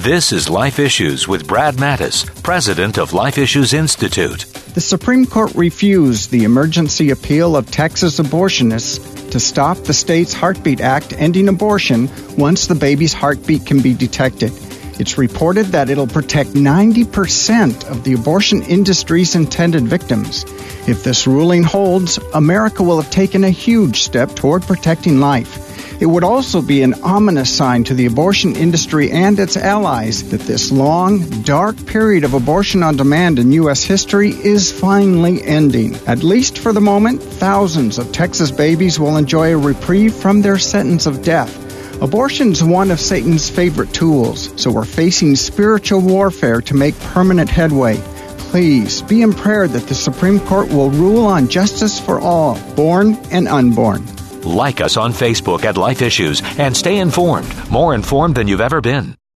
This is Life Issues with Brad Mattis, president of Life Issues Institute. The Supreme Court refused the emergency appeal of Texas abortionists to stop the state's Heartbeat Act ending abortion once the baby's heartbeat can be detected. It's reported that it'll protect 90% of the abortion industry's intended victims. If this ruling holds, America will have taken a huge step toward protecting life. It would also be an ominous sign to the abortion industry and its allies that this long, dark period of abortion on demand in U.S. history is finally ending. At least for the moment, thousands of Texas babies will enjoy a reprieve from their sentence of death. Abortion's one of Satan's favorite tools, so we're facing spiritual warfare to make permanent headway. Please be in prayer that the Supreme Court will rule on justice for all, born and unborn. Like us on Facebook at Life Issues and stay informed, more informed than you've ever been.